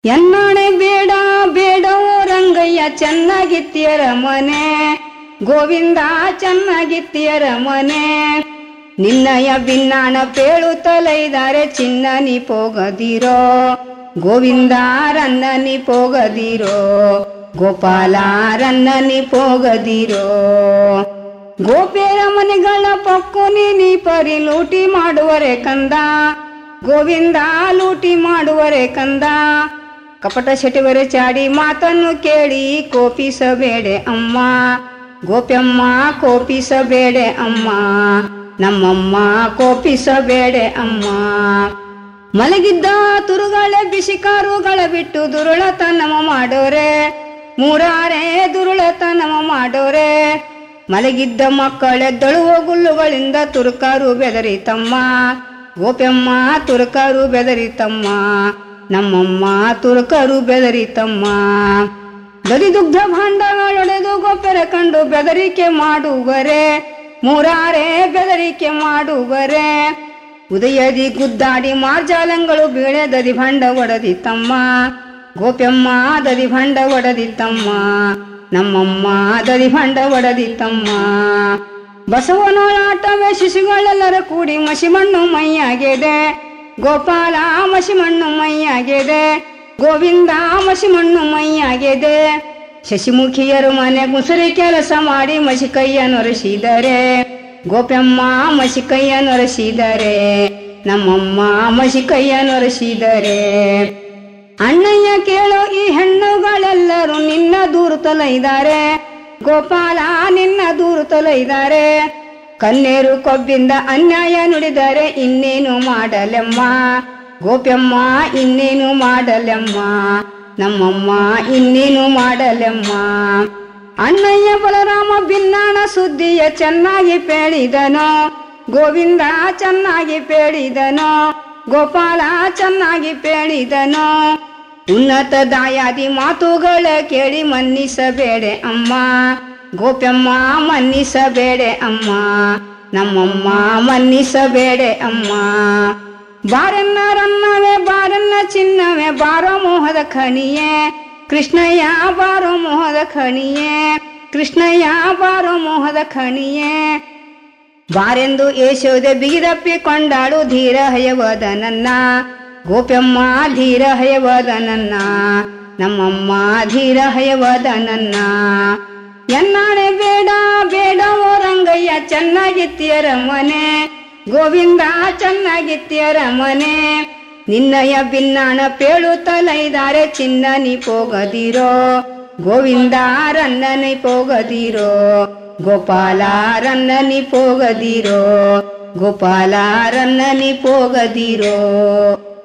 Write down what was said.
ಎನ್ನಾಣೆ ಬೇಡ ಬೇಡವೋ ರಂಗಯ್ಯ ಚೆನ್ನಾಗಿತ್ತೀಯರ ಮನೆ, ಗೋವಿಂದ ಚೆನ್ನಾಗಿತ್ತೀಯರ ಮನೆ. ನಿನ್ನಯ ಬಿನ್ನಾಣ ಪೇಳುತ್ತಲೈದಾರೆ ಚಿನ್ನ ನೀ ಪೋಗದಿರೋ, ಗೋವಿಂದ ರನ್ನ ನೀ ಪೋಗದಿರೋ, ಗೋಪಾಲ ರನ್ನ ನೀ ಪೋಗದಿರೋ. ಗೋಪಿಯರ ಮನೆಗಳ ಪಕ್ಕು ನೀ ಪರಿ ಲೂಟಿ ಮಾಡುವರೆ ಕಂದ, ಗೋವಿಂದ ಲೂಟಿ ಮಾಡುವರೆ ಕಂದ. ಕಪಟ ಶೆಟಿವರೆ ಚಾಡಿ ಮಾತನ್ನು ಕೇಳಿ ಕೋಪಿಸಬೇಡೆ ಅಮ್ಮ, ಗೋಪ್ಯಮ್ಮ ಕೋಪಿಸಬೇಡೆ ಅಮ್ಮ, ನಮ್ಮಮ್ಮ ಕೋಪಿಸಬೇಡೆ ಅಮ್ಮ. ಮಲಗಿದ್ದ ತುರುಗಳೇ ಬಿಸಿಕಾರುಗಳ ಬಿಟ್ಟು ದುರುಳತನಮ ಮಾಡೋರೆ, ಮೂರಾರೆ ದುರುಳತನಮ ಮಾಡೋರೆ. ಮಲಗಿದ್ದ ಮಕ್ಕಳೆದ್ದಳುವ ಗುಲ್ಲುಗಳಿಂದ ತುರುಕಾರು ಬೆದರಿತಮ್ಮ, ಗೋಪ್ಯಮ್ಮ ತುರುಕಾರು ಬೆದರಿತಮ್ಮ, ನಮ್ಮಮ್ಮ ತುರುಕರು ಬೆದರಿತಮ್ಮ. ದರಿದುಗ್ಧ ಭಾಂಡಗಳೊಡೆದು ಗೋಪ್ಯರ ಕಂಡು ಬೆದರಿಕೆ ಮಾಡುವರೆ, ಮೂರಾರೆ ಬೆದರಿಕೆ ಮಾಡುವರೆ. ಉದಯದಿ ಗುದ್ದಾಡಿ ಮಾರ್ಜಾಲಂಗಳು ಬೀಳೆ ದದಿ ಭಾಂಡ ಒಡೆದಿತ್ತಮ್ಮ, ಗೋಪ್ಯಮ್ಮ ದದಿ ಭಾಂಡ ಒಡೆದಿತ್ತಮ್ಮ, ನಮ್ಮಮ್ಮ ದದಿ ಭಾಂಡ ಒಡೆದಿತ್ತಮ್ಮ. ಬಸವನೋಳಾಟವೇ ಶಿಶುಗಳೆಲ್ಲರ ಕೂಡಿ ಮಸಿಮಣ್ಣು ಮೈಯಾಗಿದೆ, ಗೋಪಾಲ ಮಸಿಮಣ್ಣು ಮೈಯಾಗಿದೆ, ಗೋವಿಂದ ಮಸಿಮಣ್ಣು ಮೈಯಾಗಿದೆ. ಶಶಿಮುಖಿಯರು ಮನೆ ಮುಸುರಿ ಕೆಲಸ ಮಾಡಿ ಮಸಿ ಕೈಯ ನೊರೆಸಿದರೆ, ಗೋಪ್ಯಮ್ಮ ಮಸಿ ಕೈಯ ನೊರೆಸಿದರೆ, ನಮ್ಮಮ್ಮ ಮಸಿ ಕೈಯ ನೊರೆಸಿದರೆ. ಅಣ್ಣಯ್ಯ ಕೇಳೋ ಈ ಹೆಣ್ಣುಗಳೆಲ್ಲರೂ ನಿನ್ನ ದೂರು ತೊಲೈದಾರೆ, ಗೋಪಾಲ ನಿನ್ನ ದೂರು ತೊಲೈದಾರೆ. ಕನ್ನೇರು ಕೊಬ್ಬಿಂದ ಅನ್ಯಾಯ ನುಡಿದರೆ ಇನ್ನೇನು ಮಾಡಲೆಮ್ಮ, ಗೋಪ್ಯಮ್ಮ ಇನ್ನೇನು ಮಾಡಲೆಮ್ಮ, ನಮ್ಮಮ್ಮ ಇನ್ನೇನು ಮಾಡಲೆಮ್ಮ. ಅಣ್ಣಯ್ಯ ಬಲರಾಮ ಬಿನ್ನಾಣ ಸುದ್ದಿಯ ಚೆನ್ನಾಗಿ ಪೇಳಿದನೋ, ಗೋವಿಂದ ಚೆನ್ನಾಗಿ ಪೇಳಿದನೋ, ಗೋಪಾಲ ಚೆನ್ನಾಗಿ ಪೇಳಿದನೋ. ಉನ್ನತ ದಾಯಾದಿ ಮಾತುಗಳ ಕೇಳಿ ಮನ್ನಿಸಬೇಡೆ ಅಮ್ಮ, ಗೋಪ್ಯಮ್ಮ ಮನ್ನಿಸಬೇಡೆ ಅಮ್ಮ, ನಮ್ಮಮ್ಮ ಮನ್ನಿಸಬೇಡೆ ಅಮ್ಮ. ಬಾರನ್ನ ರನ್ನವೇ ಬಾರನ್ನ ಚಿನ್ನವೇ ಬಾರೋ ಮೋಹದ ಖಣಿಯೇ, ಕೃಷ್ಣಯ್ಯ ಬಾರೋ ಮೋಹದ ಖಣಿಯೇ, ಕೃಷ್ಣಯ್ಯ ಬಾರೋ ಮೋಹದ ಖಣಿಯೇ. ಬಾರೆಂದು ಯಶೋದೆ ಬಿಗಿದಪ್ಪಿಕೊಂಡಾಳು ಧೀರ ಹಯವದನನ್ನ, ಗೋಪ್ಯಮ್ಮ ಧೀರ ಹಯವದನನ್ನ, ನಮ್ಮಮ್ಮ ಧೀರ ಹಯವದನನ್ನ. ಎನ್ನಾಣೆ ಬೇಡ ಬೇಡವೋ ರಂಗಯ್ಯ ಚೆನ್ನಾಗಿತ್ತೀಯರ ಮನೆ, ಗೋವಿಂದ ಚೆನ್ನಾಗಿತ್ತೀಯರ ಮನೆ. ನಿನ್ನಯ ಬಿನ್ನಾಣ ಪೇಳುತ್ತಲೈದಾರೆ ಚಿನ್ನ ನೀ ಪೋಗದಿರೋ, ಗೋವಿಂದ ರನ್ನ ನೀ ಪೋಗದಿರೋ, ಗೋಪಾಲ ರನ್ನ ನೀ ಪೋಗದಿರೋ, ಗೋಪಾಲ ರನ್ನ ನೀ ಪೋಗದಿರೋ.